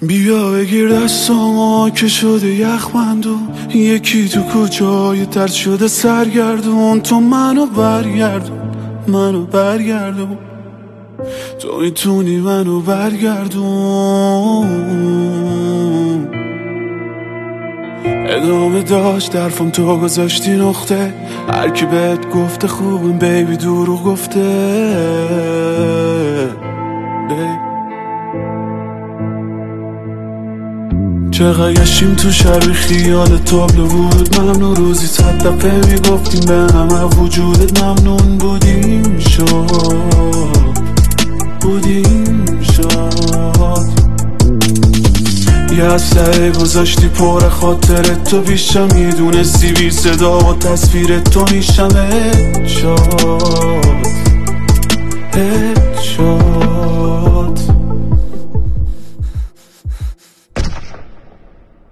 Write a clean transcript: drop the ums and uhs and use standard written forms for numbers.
بیا بگیر دستامو که شده یخبندون، یکی تو کوچه‌های ترد شده سرگردون. تو منو برگردون، تو میتونی منو برگردون. ادامه داشت درفم، تو گذاشتی نقطه. هر کی بهت گفته خوبم بیبی دروغ گفته. چقدر گشتیم تو شهر خیال تابلو بود ممنون. روزی 100 دفعه میگفتیم به همه وجودت ممنون. بودیم شاد یه اسلحه گذاشتی پر خاطرت تو پیشم. میدونستی بی صدا و تصویر تو میشم شاد.